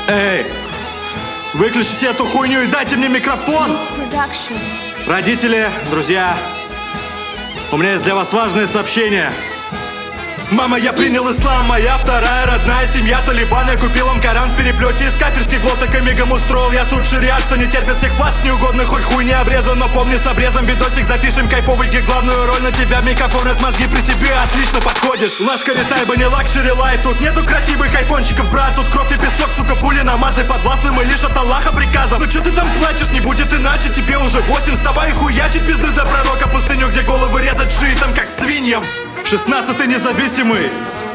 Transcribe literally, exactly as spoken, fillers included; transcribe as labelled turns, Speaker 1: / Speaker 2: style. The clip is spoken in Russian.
Speaker 1: Эй, выключите эту хуйню и дайте мне микрофон! Родители, друзья, у меня есть для вас важное сообщение. Мама, я принял ислам, моя вторая родная семья Талибан. Я купил им Коран в переплете из кафирских глоток и мигом устроил я тут шариат, что не терпит всех вас неугодных, хоть хуй не обрезан. Но помни, с обрезом видосик запишем кайфовый, где главную роль на тебя микрофон, от мозги при себе отлично подходишь. Лашкари Тайба, не лакшери лайф, тут нету красивых айфончиков, брат. Тут кровь и песок, сука, пули намазы подвластны мы лишь от Аллаха приказом. Ну чё ты там плачешь, не будет иначе, тебе уже восемь. Вставай и хуячить пизды за пророка, пустыню, где головы резать шиитам, как свиньям. Шестнадцатый независимый